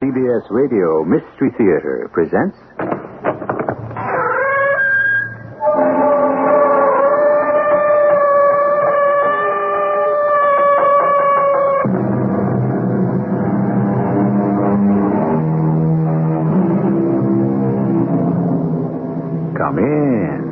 CBS Radio Mystery Theater presents... Come in.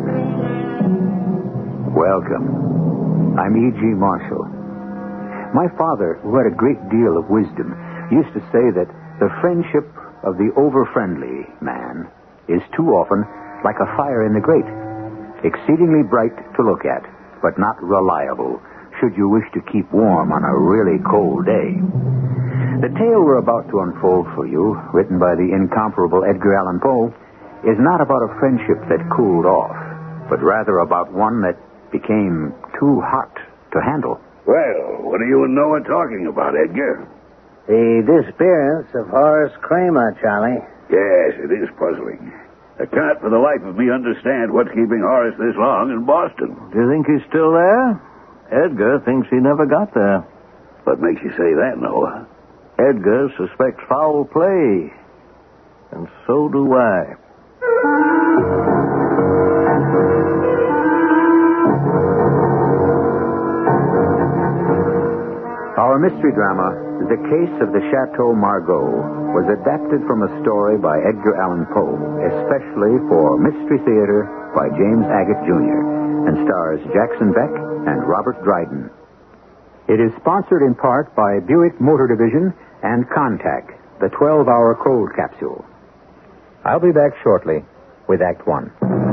Welcome. I'm E.G. Marshall. My father, who had a great deal of wisdom, used to say that the friendship of the over-friendly man is too often like a fire in the grate, exceedingly bright to look at, but not reliable should you wish to keep warm on a really cold day. The tale we're about to unfold for you, written by the incomparable Edgar Allan Poe, is not about a friendship that cooled off, but rather about one that became too hot to handle. Well, what are you and Noah talking about, Edgar? The disappearance of Horace Kramer, Charlie. Yes, it is puzzling. I can't for the life of me understand what's keeping Horace this long in Boston. Do you think he's still there? Edgar thinks he never got there. What makes you say that, Noah? Edgar suspects foul play. And so do I. Our mystery drama, The Case of the Chateau Margaux, was adapted from a story by Edgar Allan Poe, especially for Mystery Theater by James Agate Jr., and stars Jackson Beck and Robert Dryden. It is sponsored in part by Buick Motor Division and Contact, the 12-hour cold capsule. I'll be back shortly with Act One.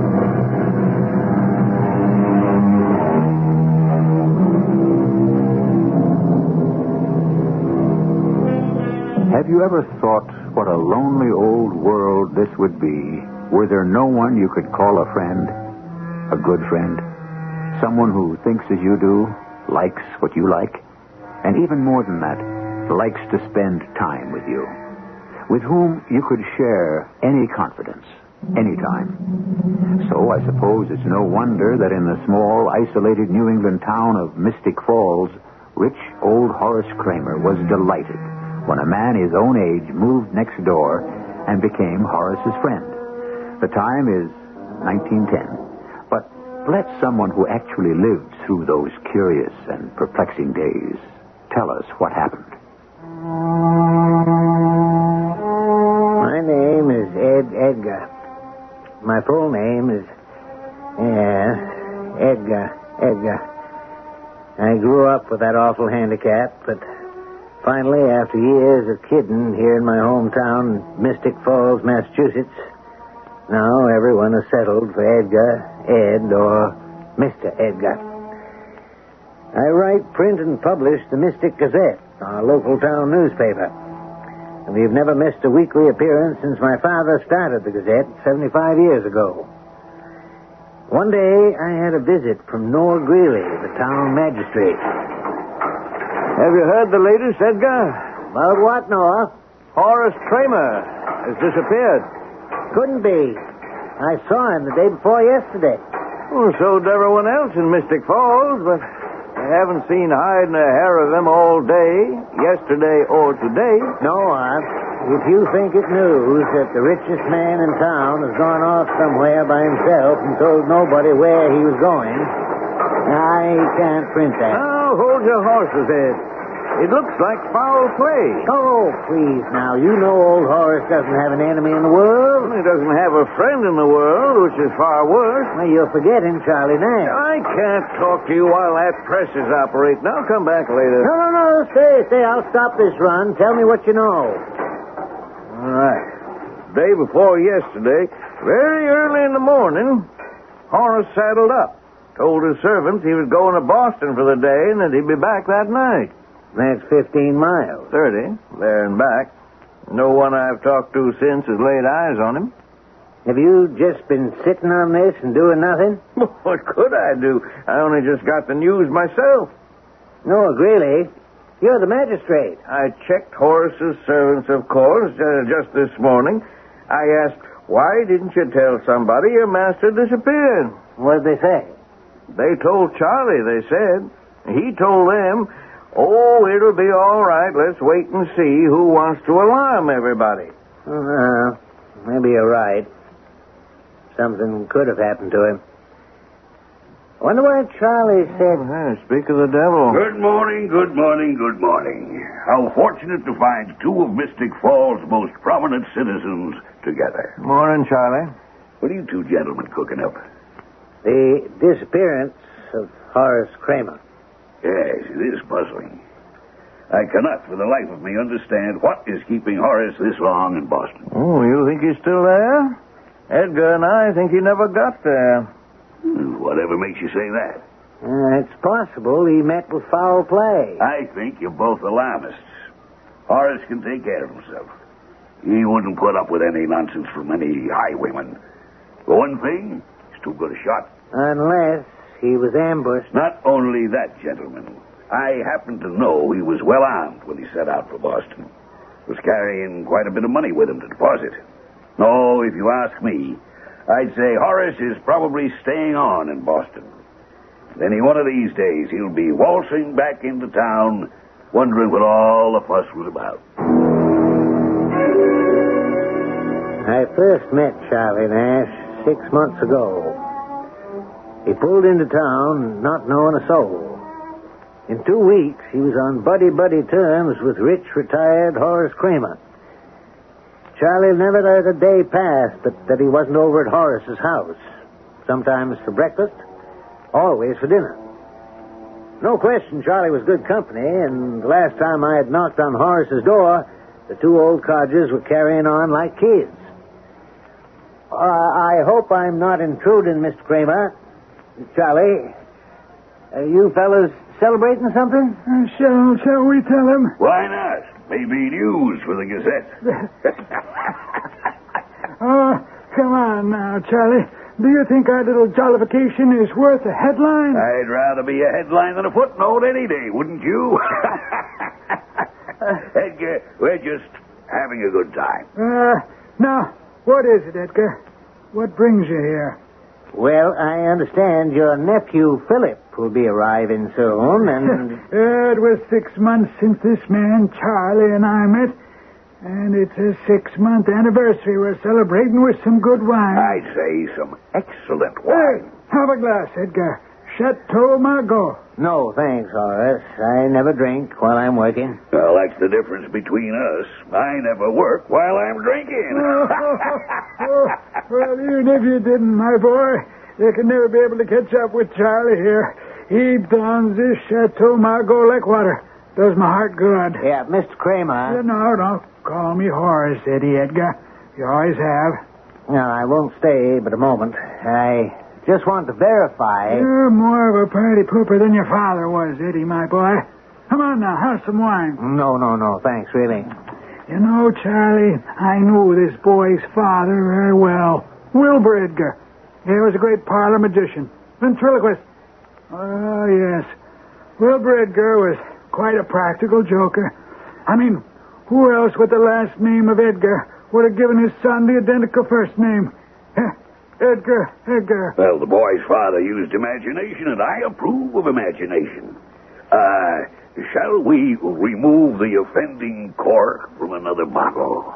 Have you ever thought what a lonely old world this would be were there no one you could call a friend? A good friend? Someone who thinks as you do, likes what you like, and even more than that, likes to spend time with you. With whom you could share any confidence, anytime. So I suppose it's no wonder that in the small, isolated New England town of Mystic Falls, rich old Horace Kramer was delighted when a man his own age moved next door and became Horace's friend. The time is 1910. But let someone who actually lived through those curious and perplexing days tell us what happened. My name is Edgar. My full name is... Edgar. I grew up with that awful handicap, but... finally, after years of kidding here in my hometown, Mystic Falls, Massachusetts, now everyone is settled for Edgar, Ed, or Mr. Edgar. I write, print, and publish the Mystic Gazette, our local town newspaper. And we've never missed a weekly appearance since my father started the Gazette 75 years ago. One day, I had a visit from Noah Greeley, the town magistrate. Have you heard the latest, Edgar? About what, Noah? Horace Kramer has disappeared. Couldn't be. I saw him the day before yesterday. Well, so did everyone else in Mystic Falls, but I haven't seen hide nor hair of him all day, yesterday or today. Noah, if you think it news that the richest man in town has gone off somewhere by himself and told nobody where he was going, I can't print that. Now, hold your horses, Ed. It looks like foul play. Oh, please, now. You know old Horace doesn't have an enemy in the world. He doesn't have a friend in the world, which is far worse. Well, you're forgetting Charlie Nance. I can't talk to you while that press is operating. I'll come back later. No. Stay. I'll stop this run. Tell me what you know. All right. Day before yesterday, very early in the morning, Horace saddled up. Told his servants he was going to Boston for the day and that he'd be back that night. That's 15 miles. 30, there and back. No one I've talked to since has laid eyes on him. Have you just been sitting on this and doing nothing? What could I do? I only just got the news myself. Noah Greeley, you're the magistrate. I checked Horace's servants, of course, just this morning. I asked, why didn't you tell somebody your master disappeared? What did they say? They told Charlie, they said. He told them Oh, it'll be all right. Let's wait and see who wants to alarm everybody. Maybe you're right. Something could have happened to him. I wonder why Charlie said... Speak of the devil. Good morning, good morning, good morning. How fortunate to find two of Mystic Falls' most prominent citizens together. Morning, Charlie. What are you two gentlemen cooking up? The disappearance of Horace Kramer. Yes, it is puzzling. I cannot for the life of me understand what is keeping Horace this long in Boston. Oh, you think he's still there? Edgar and I think he never got there. Whatever makes you say that? It's possible he met with foul play. I think you're both alarmists. Horace can take care of himself. He wouldn't put up with any nonsense from any highwayman. For one thing, he's too good a shot. Unless he was ambushed. Not only that, gentlemen. I happen to know he was well armed when he set out for Boston. Was carrying quite a bit of money with him to deposit. No, if you ask me, I'd say Horace is probably staying on in Boston. Any one of these days, he'll be waltzing back into town, wondering what all the fuss was about. I first met Charlie Nash 6 months ago. He pulled into town not knowing a soul. In 2 weeks, he was on buddy-buddy terms with rich, retired Horace Kramer. Charlie never let a day pass that he wasn't over at Horace's house. Sometimes for breakfast, always for dinner. No question Charlie was good company, and the last time I had knocked on Horace's door, the two old codgers were carrying on like kids. I hope I'm not intruding, Mr. Kramer. Charlie, you fellas celebrating something? Shall we tell him? Why not? Maybe news for the Gazette. Oh, come on now, Charlie. Do you think our little jollification is worth a headline? I'd rather be a headline than a footnote any day, wouldn't you? Edgar, we're just having a good time. Now, what is it, Edgar? What brings you here? Well, I understand your nephew, Philip, will be arriving soon, and... It was 6 months since this man, Charlie, and I met, and it's a 6-month anniversary we're celebrating with some good wine. I'd say some excellent wine. Have a glass, Edgar. Chateau Margaux. No, thanks, Horace. I never drink while I'm working. Well, that's the difference between us. I never work while I'm drinking. Well, even if you didn't, my boy, you can never be able to catch up with Charlie here. He downs this Chateau Margaux like water. Does my heart good. Yeah, Mr. Kramer. No, don't call me Horace, Eddie Edgar. You always have. No, I won't stay but a moment. I just want to verify... You're more of a party pooper than your father was, Eddie, my boy. Come on now, have some wine. No, thanks, really. You know, Charlie, I knew this boy's father very well. Wilbur Edgar. He was a great parlor magician. Ventriloquist. Oh, yes. Wilbur Edgar was quite a practical joker. I mean, who else with the last name of Edgar would have given his son the identical first name? Edgar. Well, the boy's father used imagination, and I approve of imagination. Shall we remove the offending cork from another bottle?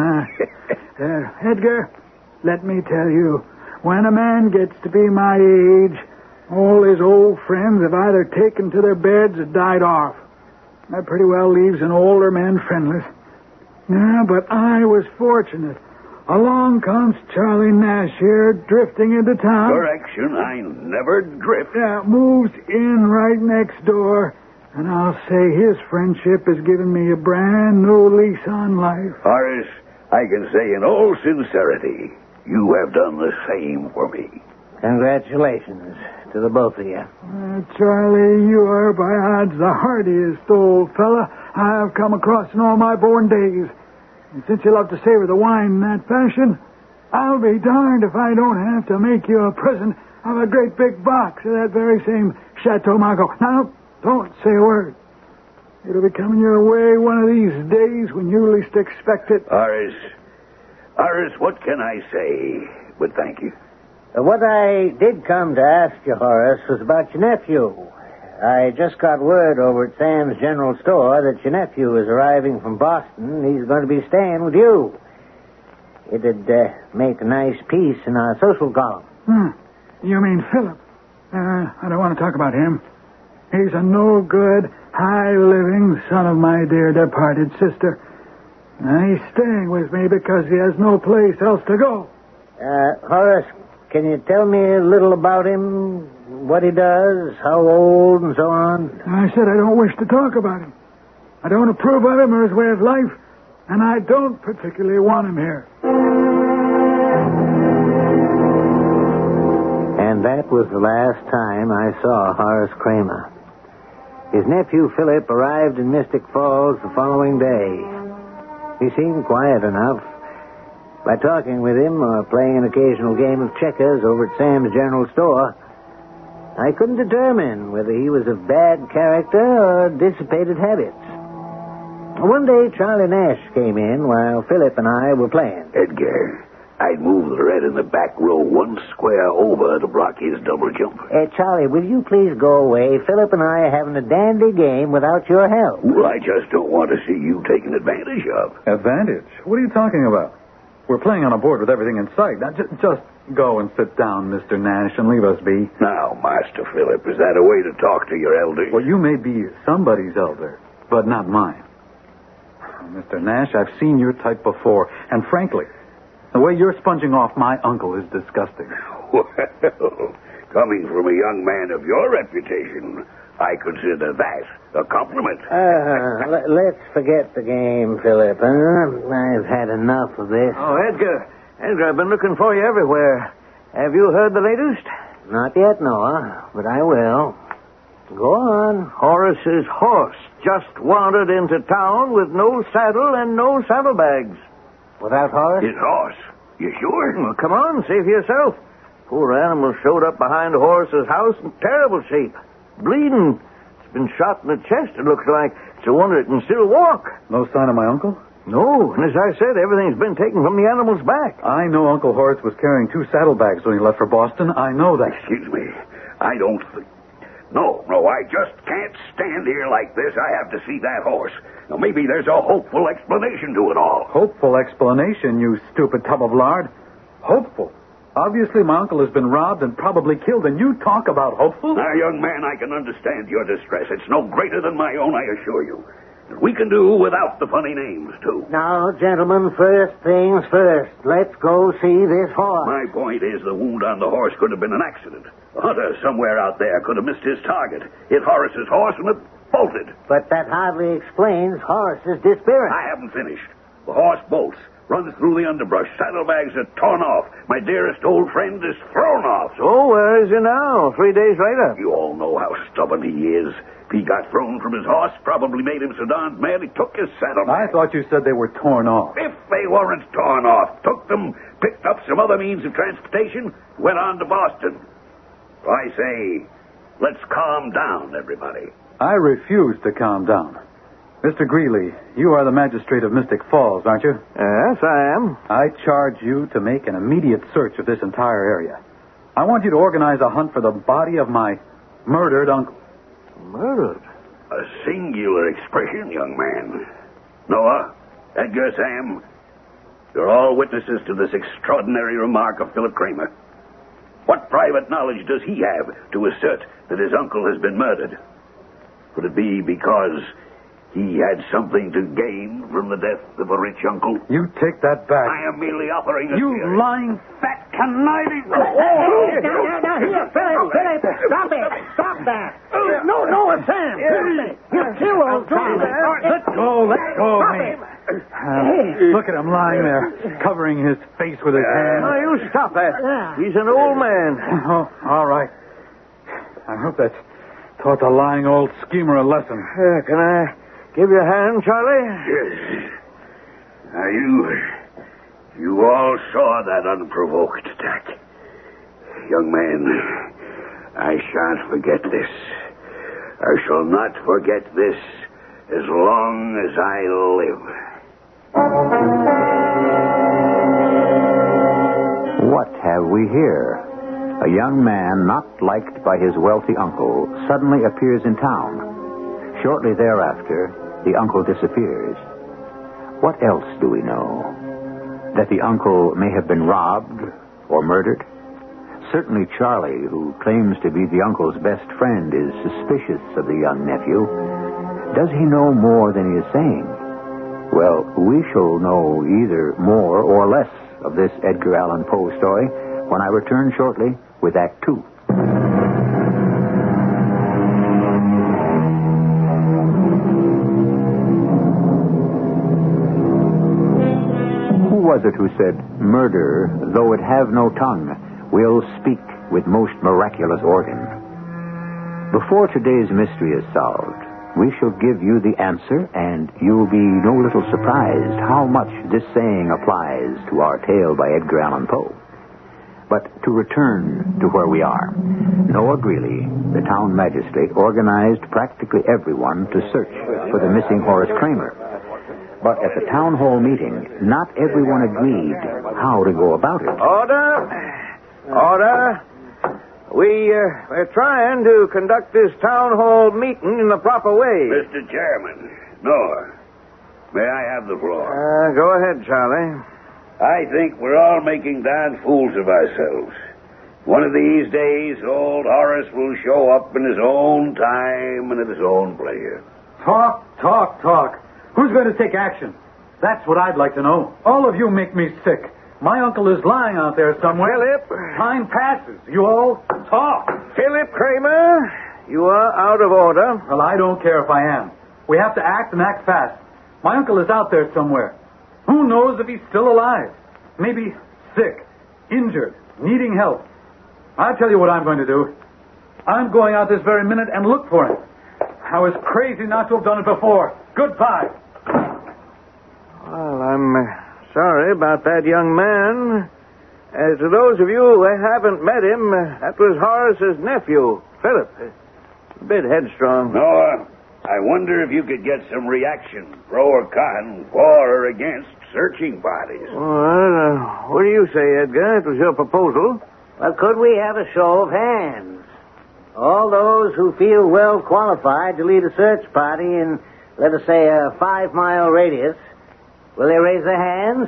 Edgar, let me tell you, when a man gets to be my age, all his old friends have either taken to their beds or died off. That pretty well leaves an older man friendless. Yeah, but I was fortunate. Along comes Charlie Nash here, drifting into town. Correction, I never drift. Yeah, moves in right next door. And I'll say his friendship has given me a brand new lease on life. Horace, I can say in all sincerity, you have done the same for me. Congratulations to the both of you. Charlie, you are by odds the hardiest old fella I've come across in all my born days. And since you love to savor the wine in that fashion, I'll be darned if I don't have to make you a present of a great big box of that very same Chateau Margaux. Now, don't say a word. It'll be coming your way one of these days when you least expect it. Horace, what can I say but thank you? What I did come to ask you, Horace, was about your nephew. I just got word over at Sam's General Store that your nephew is arriving from Boston. He's going to be staying with you. It'd make a nice piece in our social column. You mean Philip? I don't want to talk about him. He's a no-good, high-living son of my dear departed sister. He's staying with me because he has no place else to go. Horace, can you tell me a little about him? What he does, how old, and so on? I said I don't wish to talk about him. I don't approve of him or his way of life, and I don't particularly want him here. And that was the last time I saw Horace Kramer. His nephew Philip arrived in Mystic Falls the following day. He seemed quiet enough. By talking with him or playing an occasional game of checkers over at Sam's General Store, I couldn't determine whether he was of bad character or dissipated habits. One day, Charlie Nash came in while Philip and I were playing. Edgar, I'd move the red in the back row one square over to block his double jump. Charlie, will you please go away? Philip and I are having a dandy game without your help. Well, I just don't want to see you taken advantage of. Advantage? What are you talking about? We're playing on a board with everything in sight. Now, just go and sit down, Mr. Nash, and leave us be. Now, Master Philip, is that a way to talk to your elders? Well, you may be somebody's elder, but not mine. Mr. Nash, I've seen your type before, and frankly, the way you're sponging off my uncle is disgusting. Well, coming from a young man of your reputation, I consider that a compliment. Let's forget the game, Philip. I've had enough of this. Oh, Edgar, I've been looking for you everywhere. Have you heard the latest? Not yet, Noah, but I will. Go on. Horace's horse just wandered into town with no saddle and no saddlebags. Without Horace? His horse? You sure? Well, come on, see for yourself. Poor animal showed up behind Horace's house in terrible shape. Bleeding. It's been shot in the chest, it looks like. It's a wonder it can still walk. No sign of my uncle? No, and as I said, everything's been taken from the animal's back. I know Uncle Horace was carrying 2 saddlebags when he left for Boston. I know that. Excuse me. I don't think... No, I just can't stand here like this. I have to see that horse. Now, maybe there's a hopeful explanation to it all. Hopeful explanation, you stupid tub of lard. Hopeful? Obviously, my uncle has been robbed and probably killed, and you talk about hopeful? Now, young man, I can understand your distress. It's no greater than my own, I assure you. And we can do without the funny names, too. Now, gentlemen, first things first. Let's go see this horse. My point is the wound on the horse could have been an accident. A hunter somewhere out there could have missed his target, hit Horace's horse, and it bolted. But that hardly explains Horace's disappearance. I haven't finished. The horse bolts, runs through the underbrush. Saddlebags are torn off. My dearest old friend is thrown off. So where is he now, 3 days later? You all know how stubborn he is. If he got thrown from his horse, probably made him so darn mad he took his saddlebag. I thought you said they were torn off. If they weren't torn off, took them, picked up some other means of transportation, went on to Boston. So I say, let's calm down, everybody. I refuse to calm down. Mr. Greeley, you are the magistrate of Mystic Falls, aren't you? Yes, I am. I charge you to make an immediate search of this entire area. I want you to organize a hunt for the body of my murdered uncle. Murdered? A singular expression, young man. Noah, Edgar, Sam, you're all witnesses to this extraordinary remark of Philip Kramer. What private knowledge does he have to assert that his uncle has been murdered? Could it be because he had something to gain from the death of a rich uncle? You take that back. I am merely offering a You theory. lying, fat, conniving... Now, here, Philip, stop it. Stop that. No, Sam. You kill old Sam. Let go of me. Look at him lying there, covering his face with his hands. Now, you stop that. He's an old man. Oh, all right. I hope that's taught the lying old schemer a lesson. Can I give you a hand, Charlie? Yes. Now, you all saw that unprovoked attack. Young man, I shan't forget this. I shall not forget this as long as I live. What have we here? A young man not liked by his wealthy uncle suddenly appears in town. Shortly thereafter, the uncle disappears. What else do we know? That the uncle may have been robbed or murdered? Certainly Charlie, who claims to be the uncle's best friend, is suspicious of the young nephew. Does he know more than he is saying? Well, we shall know either more or less of this Edgar Allan Poe story when I return shortly with Act Two. Who was it who said, "Murder, though it have no tongue, will speak with most miraculous organ"? Before today's mystery is solved, we shall give you the answer, and you'll be no little surprised how much this saying applies to our tale by Edgar Allan Poe. But to return to where we are, Noah Greeley, the town magistrate, organized practically everyone to search for the missing Horace Kramer. But at the town hall meeting, not everyone agreed how to go about it. Order. We're trying to conduct this town hall meeting in the proper way. Mr. Chairman, Noah, may I have the floor? Go ahead, Charlie. I think we're all making darn fools of ourselves. One of these days, old Horace will show up in his own time and at his own pleasure. Talk. Who's going to take action? That's what I'd like to know. All of you make me sick. My uncle is lying out there somewhere. Philip. Time passes. You all talk. Philip Kramer, you are out of order. Well, I don't care if I am. We have to act and act fast. My uncle is out there somewhere. Who knows if he's still alive? Maybe sick, injured, needing help. I'll tell you what I'm going to do. I'm going out this very minute and look for him. I was crazy not to have done it before. Goodbye. Well, I'm sorry about that young man. As to those of you who haven't met him, that was Horace's nephew, Philip. A bit headstrong. Noah, I wonder if you could get some reaction, pro or con, for or against searching parties. Well, what do you say, Edgar? It was your proposal. Well, could we have a show of hands? All those who feel well qualified to lead a search party in, let us say, a 5-mile radius, will they raise their hands?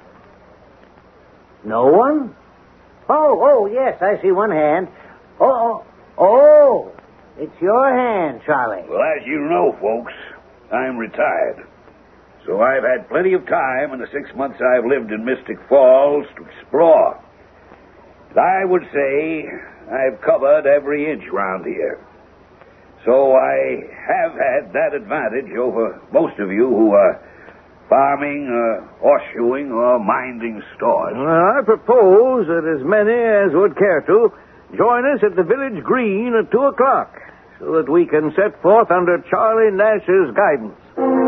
No one? Oh, yes, I see one hand. Oh, it's your hand, Charlie. Well, as you know, folks, I'm retired. So I've had plenty of time in the 6 months I've lived in Mystic Falls to explore. I would say I've covered every inch round here. So I have had that advantage over most of you who are farming, horseshoeing, or minding stores. Well, I propose that as many as would care to join us at the village green at 2 o'clock so that we can set forth under Charlie Nash's guidance.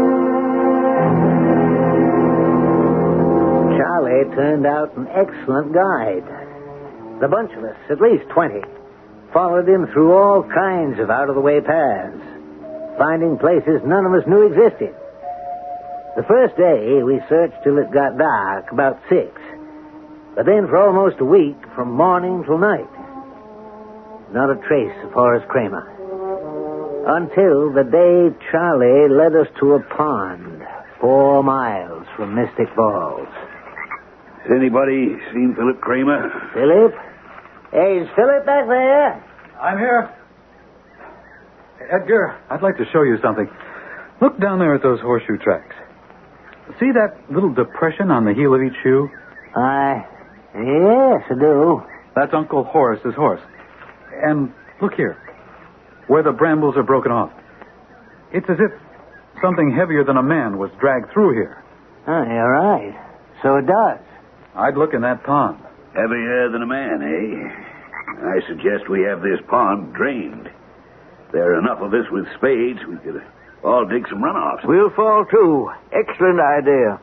Charlie turned out an excellent guide. The bunch of us, at least 20, followed him through all kinds of out-of-the-way paths, finding places none of us knew existed. The first day, we searched till it got dark, about 6. But then for almost a week, from morning till night, not a trace of Horace Kramer. Until the day Charlie led us to a pond 4 miles from Mystic Falls. Has anybody seen Philip Kramer? Philip? Hey, is Philip back there? I'm here. Edgar, I'd like to show you something. Look down there at those horseshoe tracks. See that little depression on the heel of each shoe? Yes, I do. That's Uncle Horace's horse. And look here, where the brambles are broken off. It's as if something heavier than a man was dragged through here. Oh, you're right. So it does. I'd look in that pond. Heavier than a man, eh? I suggest we have this pond drained. There are enough of us with spades, we could all dig some runoffs. We'll fall, too. Excellent idea.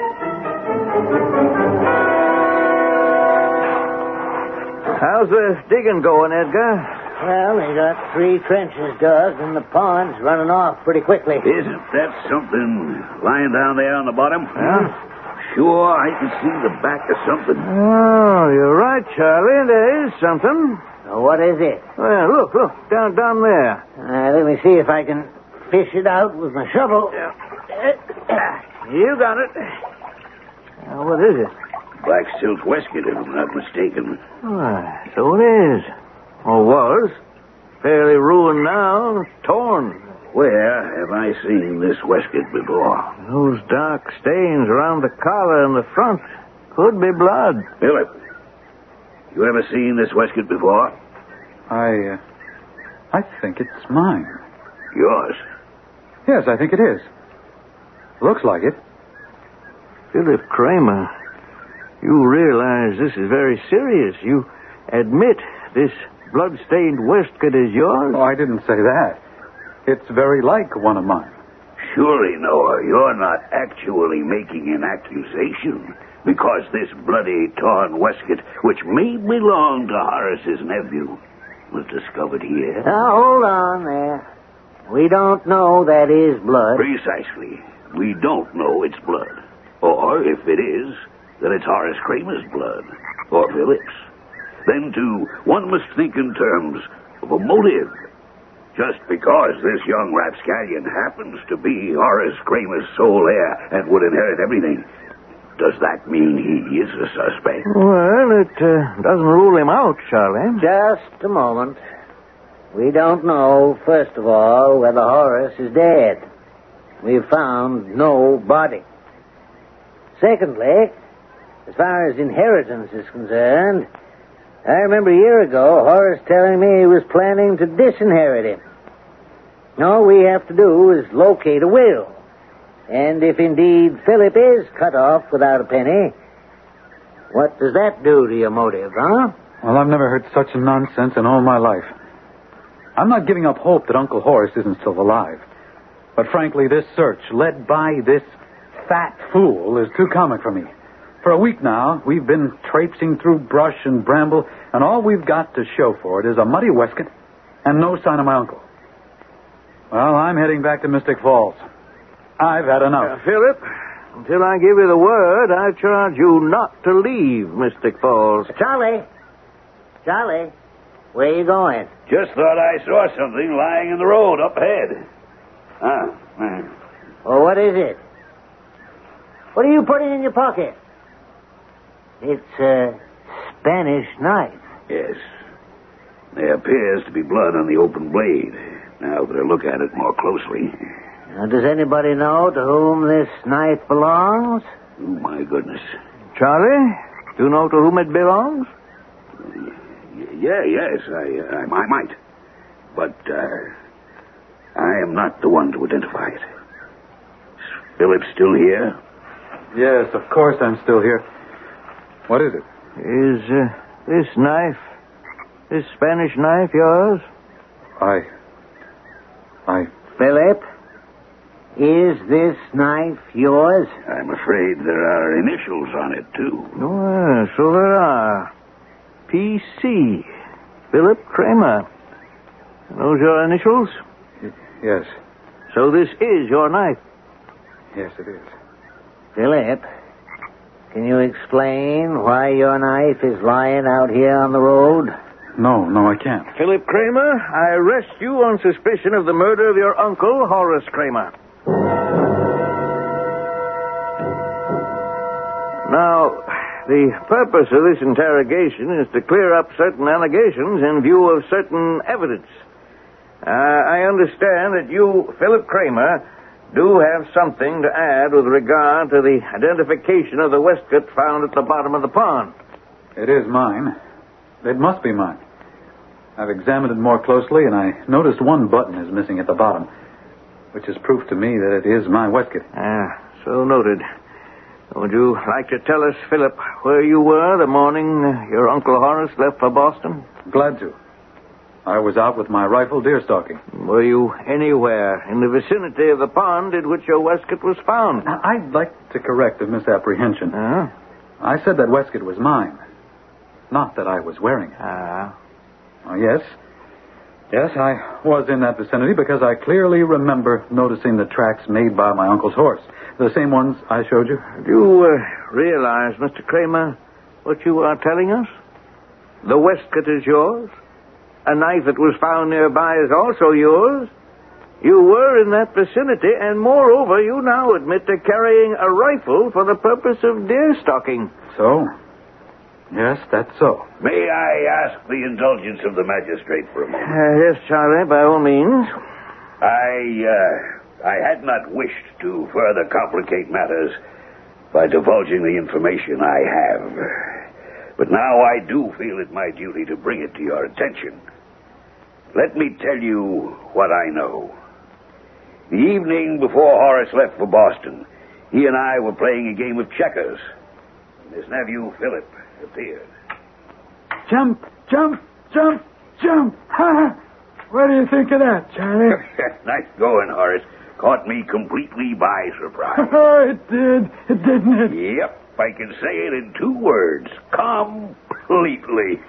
How's the digging going, Edgar? Well, they got 3 trenches dug, and the pond's running off pretty quickly. Isn't that something lying down there on the bottom? Yeah. sure I can see the back of something. Oh, you're right, Charlie. There is something. What is it? Well, look, down there. Let me see if I can fish it out with my shovel. You got it. What is it? Black silk waistcoat, if I'm not mistaken. Why, so it is. Or was. Fairly ruined now, torn. Where have I seen this waistcoat before? Those dark stains around the collar and the front. Could be blood. Philip, you ever seen this waistcoat before? I think it's mine. Yours? Yes, I think it is. Looks like it. Philip Kramer, you realize this is very serious. You admit this blood-stained waistcoat is yours? Oh, I didn't say that. It's very like one of mine. Surely, Noah, you're not actually making an accusation because this bloody, torn waistcoat, which may belong to Horace's nephew, was discovered here. Now, hold on there. We don't know that is blood. Precisely. We don't know it's blood. Or, if it is, that it's Horace Kramer's blood. Or Philip's. Then, too, one must think in terms of a motive. Just because this young rapscallion happens to be Horace Kramer's sole heir and would inherit everything, does that mean he is a suspect? Well, it doesn't rule him out, Charlie. Just a moment. We don't know, first of all, whether Horace is dead. We've found no body. Secondly, as far as inheritance is concerned, I remember a year ago Horace telling me he was planning to disinherit him. All we have to do is locate a will. And if indeed Philip is cut off without a penny, what does that do to your motive, huh? Well, I've never heard such nonsense in all my life. I'm not giving up hope that Uncle Horace isn't still alive. But frankly, this search, led by this fat fool, is too comic for me. For a week now, we've been traipsing through brush and bramble, and all we've got to show for it is a muddy waistcoat and no sign of my uncle. Well, I'm heading back to Mystic Falls. I've had enough. Philip, until I give you the word, I charge you not to leave Mystic Falls. Charlie, where are you going? Just thought I saw something lying in the road up ahead. Oh, what is it? What are you putting in your pocket? It's a Spanish knife. Yes. There appears to be blood on the open blade, now that I look at it more closely. Now, does anybody know to whom this knife belongs? Oh, my goodness. Charlie, do you know to whom it belongs? Yes, I might. But, I am not the one to identify it. Is Philip still here? Yes, of course I'm still here. What is it? Is this knife, this Spanish knife, yours? Philip, is this knife yours? I'm afraid there are initials on it, too. Oh, so there are. P.C. Philip Kramer. Those your initials? Yes. So this is your knife? Yes, it is. Philip, can you explain why your knife is lying out here on the road? No, I can't. Philip Kramer, I arrest you on suspicion of the murder of your uncle, Horace Kramer. Now, the purpose of this interrogation is to clear up certain allegations in view of certain evidence. I understand that you, Philip Kramer, do have something to add with regard to the identification of the waistcoat found at the bottom of the pond. It is mine. It must be mine. I've examined it more closely, and I noticed one button is missing at the bottom, which is proof to me that it is my waistcoat. So noted. Would you like to tell us, Philip, where you were the morning your Uncle Horace left for Boston? Glad to. I was out with my rifle deer stalking. Were you anywhere in the vicinity of the pond in which your waistcoat was found? Now, I'd like to correct a misapprehension. I said that waistcoat was mine, not that I was wearing it. Oh, yes. Yes, I was in that vicinity because I clearly remember noticing the tracks made by my uncle's horse. The same ones I showed you. Do you realize, Mr. Kramer, what you are telling us? The waistcoat is yours. A knife that was found nearby is also yours. You were in that vicinity, and moreover, you now admit to carrying a rifle for the purpose of deer stalking. So? Yes, that's so. May I ask the indulgence of the magistrate for a moment? Yes, Charlie, by all means. I had not wished to further complicate matters by divulging the information I have. But now I do feel it my duty to bring it to your attention. Let me tell you what I know. The evening before Horace left for Boston, he and I were playing a game of checkers. His nephew, Philip, appeared. Jump, jump, jump, jump. Ha! What do you think of that, Charlie? Nice going, Horace. Caught me completely by surprise. Oh, it did, didn't it? Yep, I can say it in 2 words. Completely.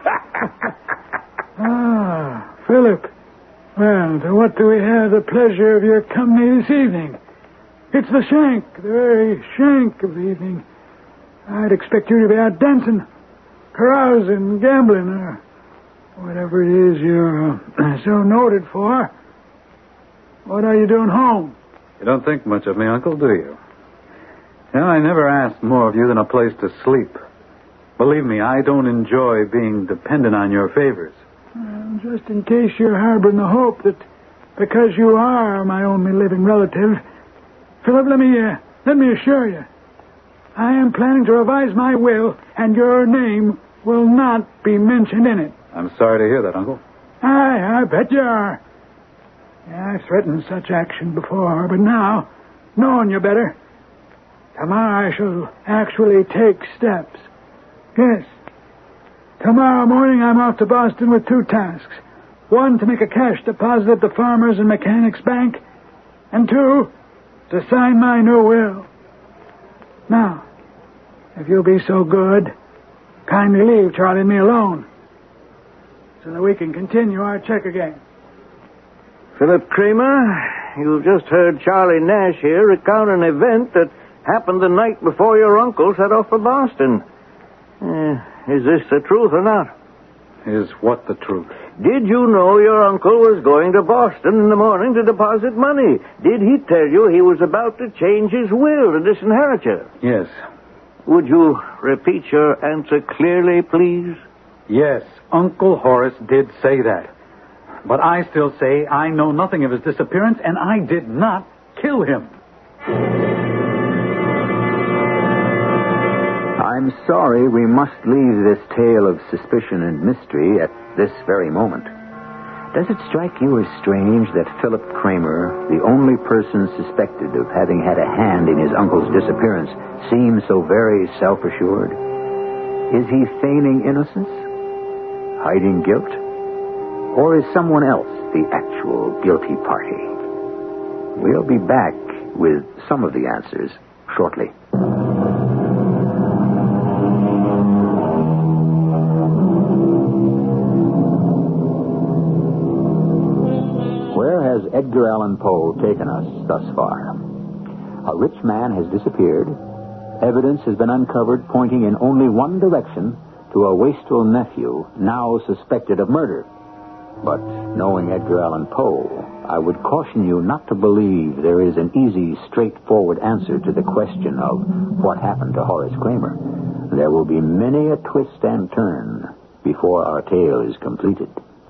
Ah, Philip. Well, to what do we have the pleasure of your company this evening? It's the shank, the very shank of the evening. I'd expect you to be out dancing, carousing, gambling, or whatever it is you're so noted for. What are you doing home? You don't think much of me, Uncle, do you? Well, I never asked more of you than a place to sleep. Believe me, I don't enjoy being dependent on your favors. Just in case you're harboring the hope that because you are my only living relative, Philip, let me assure you, I am planning to revise my will, and your name will not be mentioned in it. I'm sorry to hear that, Uncle. I bet you are. Yeah, I've threatened such action before, but now, knowing you better, tomorrow I shall actually take steps. Yes. Tomorrow morning I'm off to Boston with 2 tasks. 1, to make a cash deposit at the Farmers and Mechanics Bank, and 2, to sign my new will. Now, if you'll be so good, kindly leave Charlie and me alone so that we can continue our checker game. Philip Kramer, you've just heard Charlie Nash here recount an event that happened the night before your uncle set off for Boston. Is this the truth or not? Is what the truth? Did you know your uncle was going to Boston in the morning to deposit money? Did he tell you he was about to change his will to disinherit you? Yes. Would you repeat your answer clearly, please? Yes, Uncle Horace did say that. But I still say I know nothing of his disappearance, and I did not kill him. I'm sorry we must leave this tale of suspicion and mystery at this very moment. Does it strike you as strange that Philip Kramer, the only person suspected of having had a hand in his uncle's disappearance, seems so very self-assured? Is he feigning innocence? Hiding guilt? Or is someone else the actual guilty party? We'll be back with some of the answers shortly. Where has Edgar Allan Poe taken us thus far? A rich man has disappeared. Evidence has been uncovered pointing in only one direction, to a wastrel nephew now suspected of murder. But knowing Edgar Allan Poe, I would caution you not to believe there is an easy, straightforward answer to the question of what happened to Horace Kramer. There will be many a twist and turn before our tale is completed.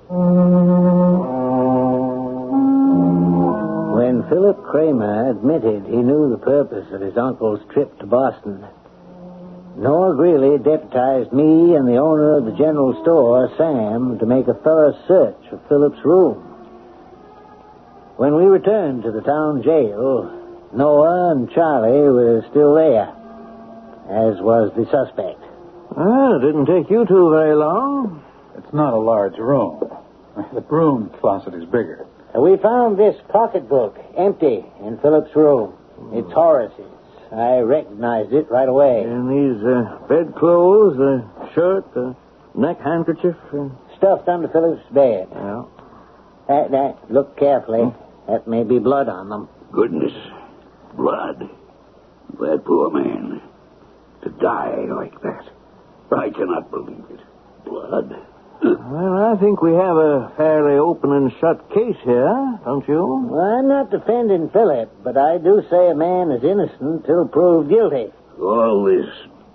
When Philip Kramer admitted he knew the purpose of his uncle's trip to Boston, Noah Greeley deputized me and the owner of the general store, Sam, to make a thorough search of Philip's room. When we returned to the town jail, Noah and Charlie were still there, as was the suspect. Well, it didn't take you 2 very long. It's not a large room. The broom closet is bigger. We found this pocketbook empty in Philip's room. It's Horace's. I recognized it right away. And these bedclothes, the shirt, the neck handkerchief. Stuffed under Philip's bed. Yeah. Look carefully. That may be blood on them. Goodness. Blood. That poor man. To die like that. I cannot believe it. Blood. Well, I think we have a fairly open and shut case here, don't you? Well, I'm not defending Philip, but I do say a man is innocent till proved guilty. All this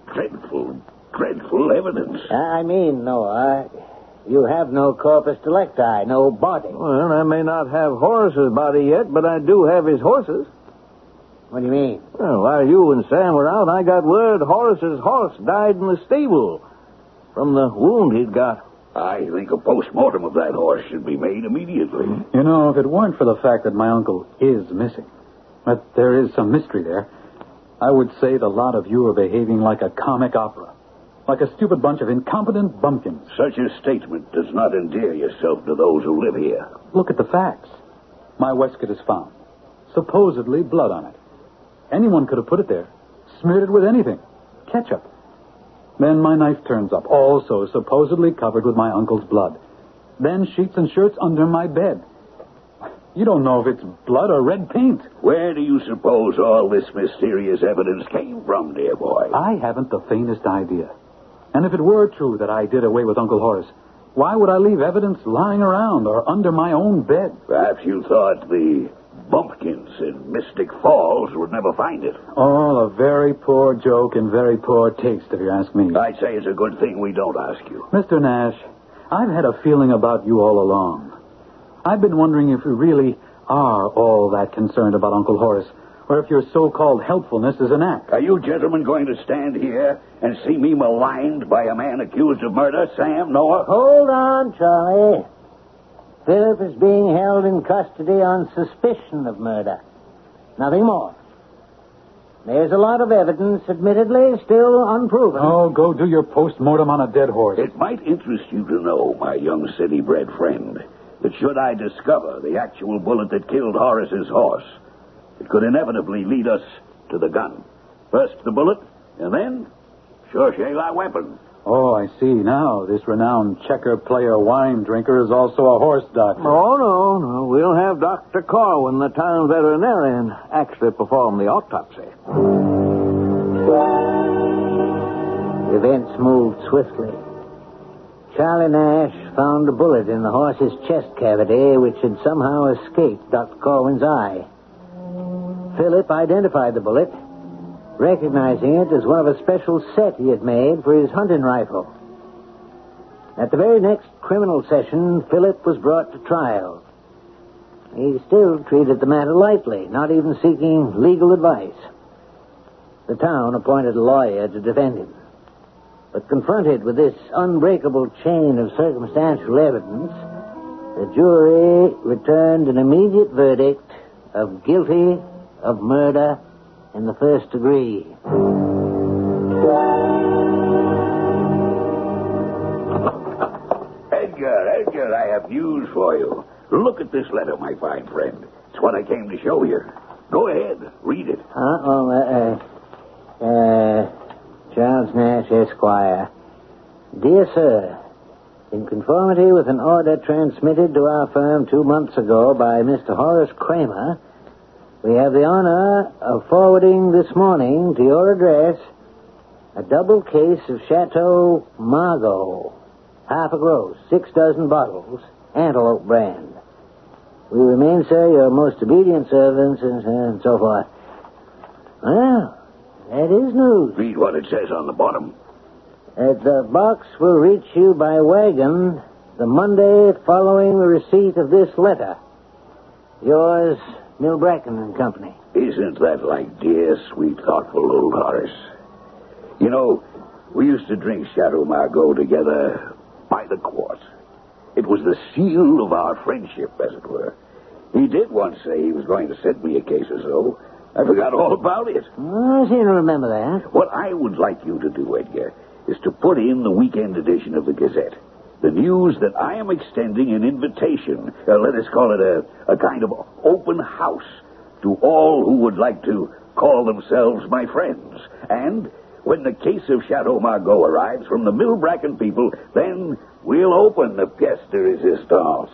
dreadful evidence. I mean, Noah, you have no corpus delicti, no body. Well, I may not have Horace's body yet, but I do have his horses. What do you mean? Well, while you and Sam were out, I got word Horace's horse died in the stable from the wound he'd got. I think a post-mortem of that horse should be made immediately. You know, if it weren't for the fact that my uncle is missing, but there is some mystery there, I would say the lot of you are behaving like a comic opera. Like a stupid bunch of incompetent bumpkins. Such a statement does not endear yourself to those who live here. Look at the facts. My waistcoat is found. Supposedly blood on it. Anyone could have put it there. Smeared it with anything. Ketchup. Then my knife turns up, also supposedly covered with my uncle's blood. Then sheets and shirts under my bed. You don't know if it's blood or red paint. Where do you suppose all this mysterious evidence came from, dear boy? I haven't the faintest idea. And if it were true that I did away with Uncle Horace, why would I leave evidence lying around or under my own bed? Perhaps you thought the bumpkins in Mystic Falls would never find it. Oh, a very poor joke and very poor taste, if you ask me. I'd say it's a good thing we don't ask you. Mr. Nash, I've had a feeling about you all along. I've been wondering if you really are all that concerned about Uncle Horace, or if your so-called helpfulness is an act. Are you gentlemen going to stand here and see me maligned by a man accused of murder, Sam, Noah? Hold on, Charlie. Philip is being held in custody on suspicion of murder. Nothing more. There's a lot of evidence, admittedly, still unproven. Oh, go do your post-mortem on a dead horse. It might interest you to know, my young city-bred friend, that should I discover the actual bullet that killed Horace's horse, it could inevitably lead us to the gun. First the bullet, and then, sure shall our weapon. Oh, I see now. This renowned checker player wine drinker is also a horse doctor. Oh, no. We'll have Dr. Corwin, the town veterinarian, actually perform the autopsy. Events moved swiftly. Charlie Nash found a bullet in the horse's chest cavity, which had somehow escaped Dr. Corwin's eye. Philip identified the bullet, recognizing it as one of a special set he had made for his hunting rifle. At the very next criminal session, Philip was brought to trial. He still treated the matter lightly, not even seeking legal advice. The town appointed a lawyer to defend him. But confronted with this unbreakable chain of circumstantial evidence, the jury returned an immediate verdict of guilty of murder in the first degree. Edgar, I have news for you. Look at this letter, my fine friend. It's what I came to show you. Go ahead, read it. Charles Nash, Esquire. Dear Sir, in conformity with an order transmitted to our firm 2 months ago by Mr. Horace Kramer, we have the honor of forwarding this morning to your address a double case of Chateau Margaux, half a gross, 6 dozen bottles, Antelope brand. We remain, sir, your most obedient servants, and so forth. Well, that is news. Read what it says on the bottom. The box will reach you by wagon the Monday following the receipt of this letter. Yours, Milbracken and Company. Isn't that like dear, sweet, thoughtful old Horace? You know, we used to drink Chateau Margaux together by the quart. It was the seal of our friendship, as it were. He did once say he was going to send me a case or so. I forgot all about it. Oh, I seem to remember that. What I would like you to do, Edgar, is to put in the weekend edition of the Gazette the news that I am extending an invitation, let us call it a kind of open house, to all who would like to call themselves my friends. And When the case of Chateau Margaux arrives from the Millbracken people, then we'll open the pièce de résistance.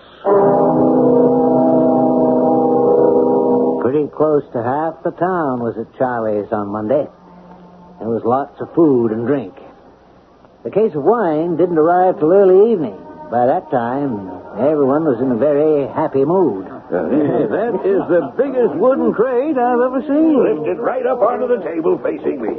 Pretty close to half the town was at Charlie's on Monday. There was lots of food and drink. The case of wine didn't arrive till early evening. By that time, everyone was in a very happy mood. That is the biggest wooden crate I've ever seen. Lift it right up onto the table facing me.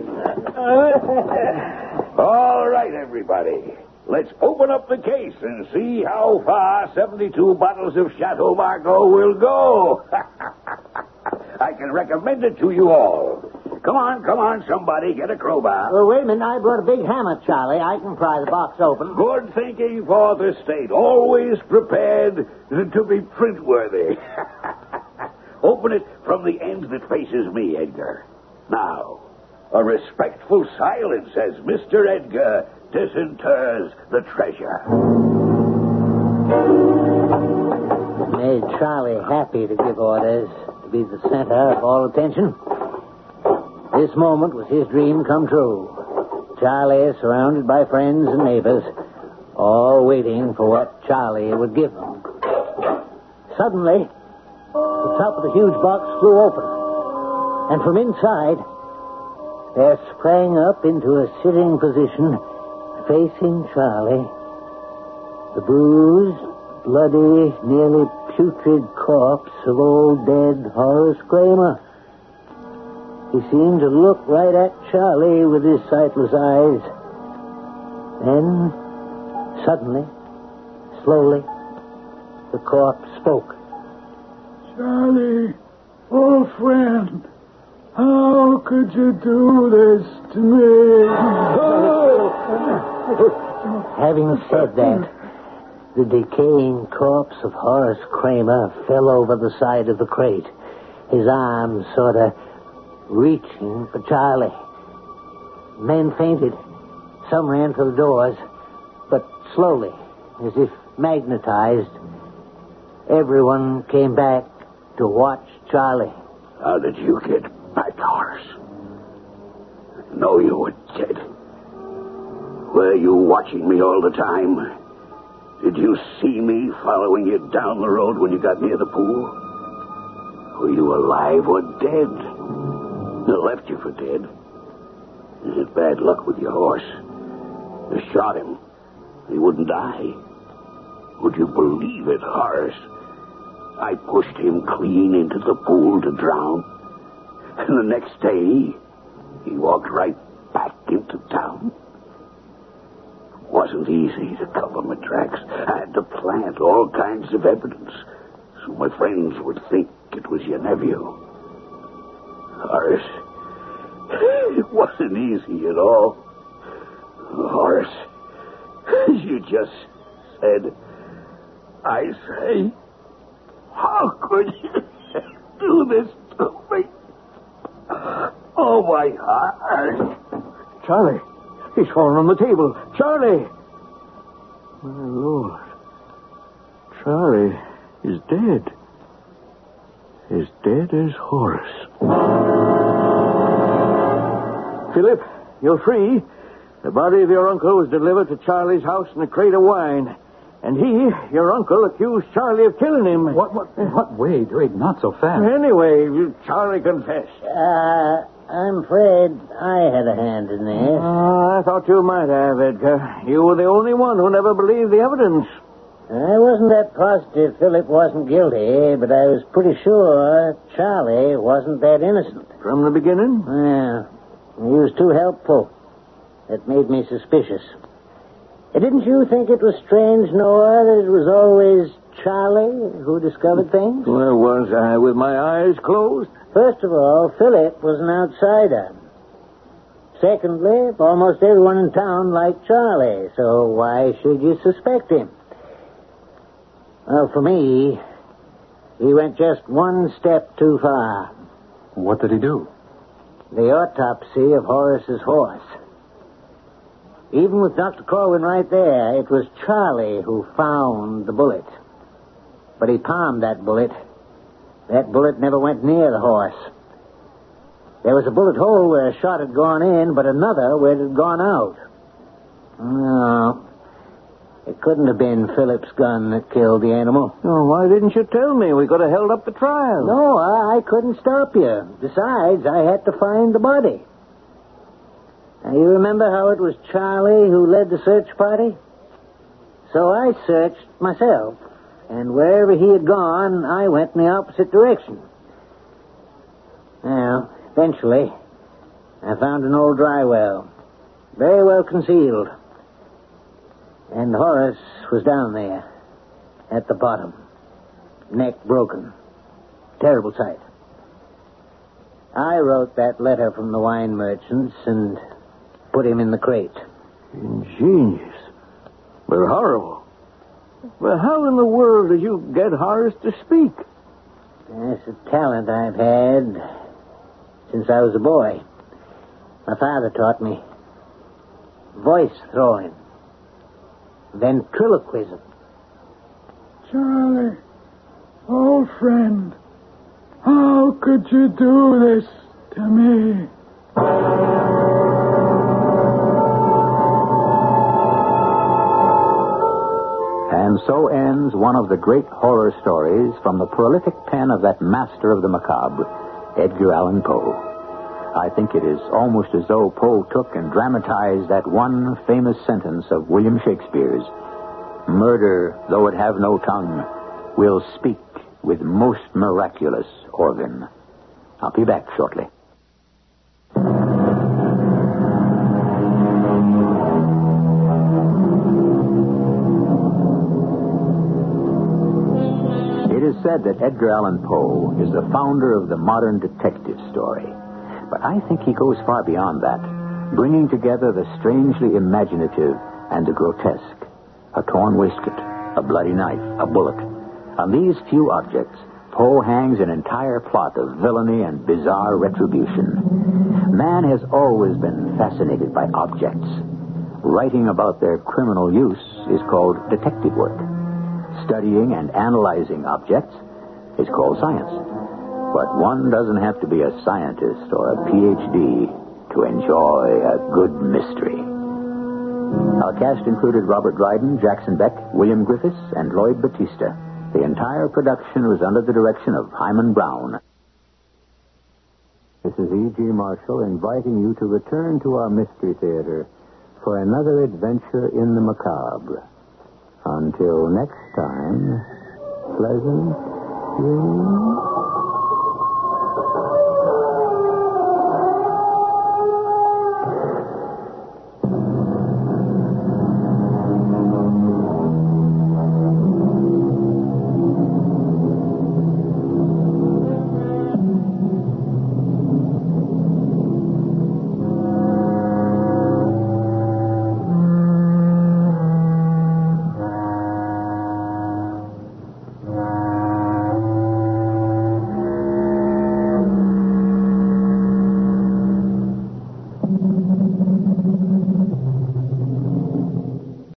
All right, everybody. Let's open up the case and see how far 72 bottles of Chateau Margaux will go. I can recommend it to you all. Come on, somebody, get a crowbar. Well, wait a minute. I brought a big hammer, Charlie. I can pry the box open. Good thinking for the state. Always prepared to be print-worthy. Open it from the end that faces me, Edgar. Now, a respectful silence as Mr. Edgar disinters the treasure. It made Charlie happy to give orders, to be the center of all attention. This moment was his dream come true. Charlie, surrounded by friends and neighbors, all waiting for what Charlie would give them. Suddenly, the top of the huge box flew open, and from inside, there sprang up into a sitting position, facing Charlie, the bruised, bloody, nearly putrid corpse of old dead Horace Kramer. He seemed to look right at Charlie with his sightless eyes. Then, suddenly, slowly, the corpse spoke. Charlie, old friend, how could you do this to me? Having said that, the decaying corpse of Horace Kramer fell over the side of the crate, his arms sort of reaching for Charlie. Men fainted. Some ran for the doors, but slowly, as if magnetized, everyone came back to watch Charlie. How did you get back, Horace? I know you were dead. Were you watching me all the time? Did you see me following you down the road when you got near the pool? Were you alive or dead? I left you for dead. You had bad luck with your horse. You shot him. He wouldn't die. Would you believe it, Horace? I pushed him clean into the pool to drown. And the next day, he walked right back into town. It wasn't easy to cover my tracks. I had to plant all kinds of evidence so my friends would think it was your nephew. Horace, it wasn't easy at all. Horace, as you just said, I say, how could you do this to me? Oh, my heart. Charlie, he's fallen on the table. Charlie! My Lord. Charlie is dead. As dead as Horace. Philip, you're free. The body of your uncle was delivered to Charlie's house in a crate of wine. And he, your uncle, accused Charlie of killing him. What? Wait, not so fast. Anyway, Charlie confessed. I'm afraid I had a hand in this. I thought you might have, Edgar. You were the only one who never believed the evidence. I wasn't that positive Philip wasn't guilty, but I was pretty sure Charlie wasn't that innocent. From the beginning? Yeah. He was too helpful. It made me suspicious. Didn't you think it was strange, Noah, that it was always Charlie who discovered things? Where was I, with my eyes closed? First of all, Philip was an outsider. Secondly, almost everyone in town liked Charlie, so why should you suspect him? Well, for me, he went just one step too far. What did he do? The autopsy of Horace's horse. Even with Dr. Corwin right there, it was Charlie who found the bullet. But he palmed that bullet. That bullet never went near the horse. There was a bullet hole where a shot had gone in, but another where it had gone out. No. It couldn't have been Philip's gun that killed the animal. Oh, why didn't you tell me? We could have held up the trial. No, I couldn't stop you. Besides, I had to find the body. Now, you remember how it was Charlie who led the search party? So I searched myself, and wherever he had gone, I went in the opposite direction. Well, eventually, I found an old dry well, very well concealed. And Horace was down there, at the bottom, neck broken. Terrible sight. I wrote that letter from the wine merchants and put him in the crate. Ingenious. But horrible. Well, how in the world did you get Horace to speak? That's a talent I've had since I was a boy. My father taught me voice throwing, ventriloquism. Charlie, old friend, how could you do this to me? And so ends one of the great horror stories from the prolific pen of that master of the macabre, Edgar Allan Poe. I think it is almost as though Poe took and dramatized that one famous sentence of William Shakespeare's, "Murder, though it have no tongue, will speak with most miraculous organ." I'll be back shortly. It is said that Edgar Allan Poe is the founder of the modern detective story. But I think he goes far beyond that, bringing together the strangely imaginative and the grotesque. A torn waistcoat, a bloody knife, a bullet. On these few objects, Poe hangs an entire plot of villainy and bizarre retribution. Man has always been fascinated by objects. Writing about their criminal use is called detective work. Studying and analyzing objects is called science. But one doesn't have to be a scientist or a PhD to enjoy a good mystery. Our cast included Robert Dryden, Jackson Beck, William Griffiths, and Lloyd Battista. The entire production was under the direction of Hyman Brown. This is E.G. Marshall inviting you to return to our Mystery Theater for another adventure in the macabre. Until next time, pleasant dreams.